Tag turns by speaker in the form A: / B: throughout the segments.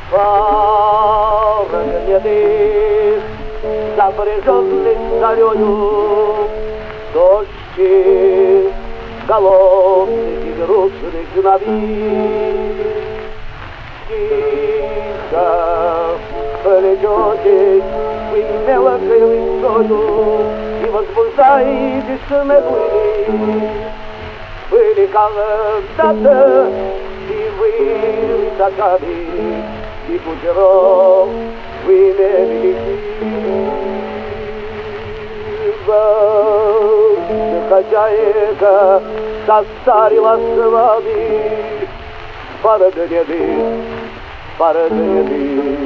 A: Парогнедых, запряженных зарею, дожди голодных и грустных навис. Тихо полететесь вы мелкой лысою и возбуждаетесь медлы. Были когда-то и вы высоками, и кутеров вы велики. Хозяйка состарила с вами, парогнедых, парогнедых.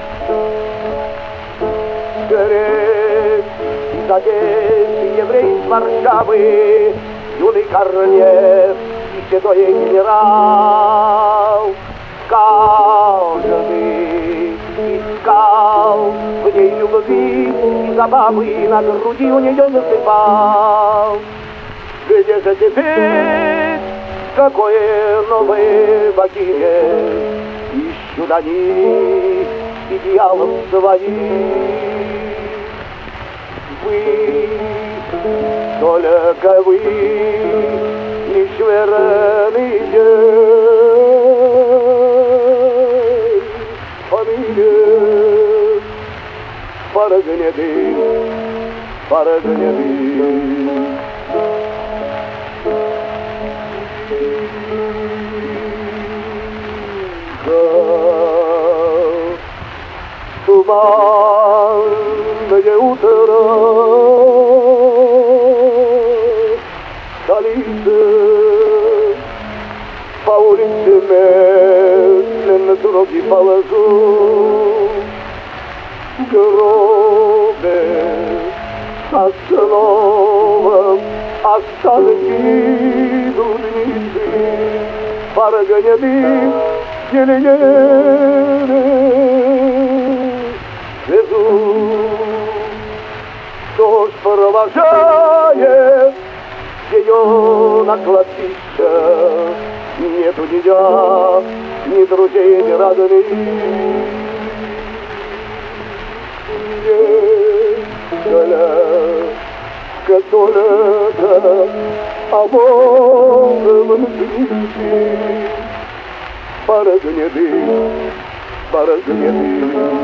A: Грех и задеть еврей с Варшавы, юный Корнев и седой генерал. Каждый искал в ней любви и забавы, на груди у нее засыпал. Где же теперь какое новое богине ищут они идеалов своих? Вы, только вы, лишь верный фамилия Парогнедых, Парогнедых. Туманное утро столицы, по улице медленно дороги положу. Гробы остановом останки дудницы, Парогнедых еле-еле везут. Дождь провожает ее на кладбище, нету нее ни друзей, ни родных. Которая оборван ключи, Парогнедых, Парогнедых.